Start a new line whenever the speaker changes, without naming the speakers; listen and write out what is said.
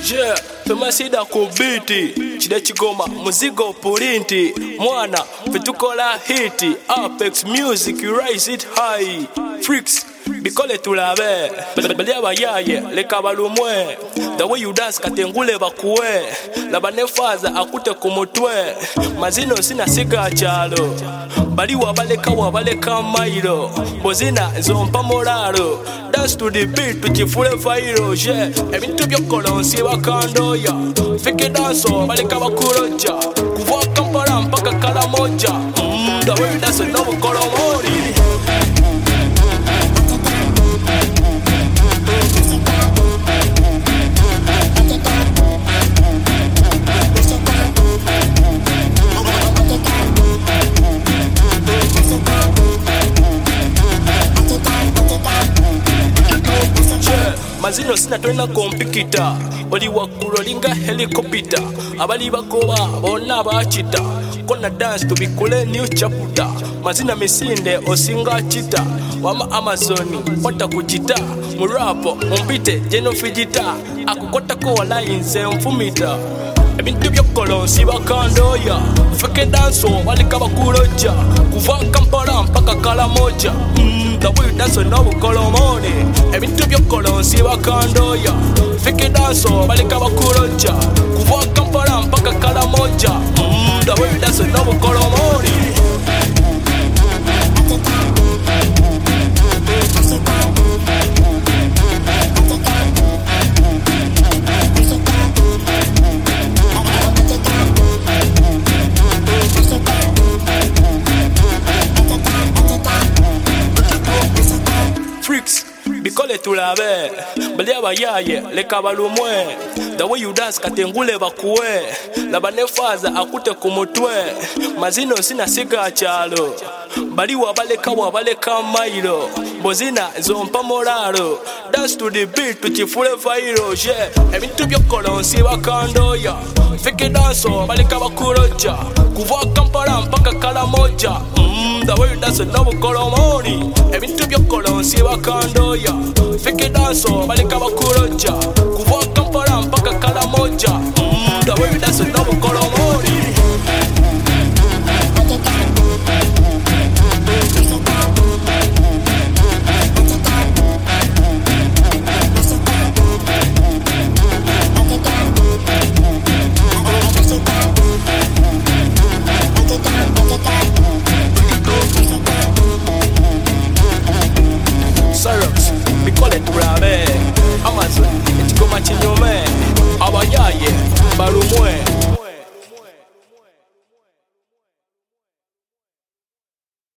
Yeah, tumasida kubiti chida chigoma muzigo pulinti mwana fetukola hiti Apex Music rise it high freaks bikole tulabe bali abayaye leka balumwe the way you dance katengule bakuwe labanefaza akute kumutwe mazino sina siga chalo bali wabaleka mailo bozina zompa moralo dance to the beat tuchifule failo yeah ebintu byokolonsi bakandoya fike danso baleka bakuroja kuva Kampala mpaka Karamoja the way you dance no kolomori. Mazino sina twena kompikita oli wakuro linga helicopter abali bakoba bonna bachita kona dance tubikule new chapter mazina misinde osinga chita wama Amazoni pata kuchita murapo mumpite jeno fijita akukota ko lines mfumita ebintu byokolonsi bakandoya fike danso balika bakuroja kuva Kampala mpaka Karamoja the way you dance no kolomoni ebintu byokolonsi bakandoya fike danso balika bakuroja kuva Kampala mpaka Karamoja the way you dance no kolomoni. Freaks bikole tulabe bali abayaye leka balumwe the way you dance katengule bakuwe labanefaza akute kumutwe mazino sina siga chalo bali wabaleka mailo bozina zompa moralo dance to the beat tuchifule failo yeah ebintu byokolonsi bakandoya fike danso baleka bakuroja kuva Kampala mpaka Karamoja the way you dance no kolomoni ebintu byokolonsi bakandoya fike danso baleka bakuroja kuva Kampala mpaka Karamoja the way you dance no kolomoni. Bikole tulabe Amazon ekigoma kinyume abayaye balumwe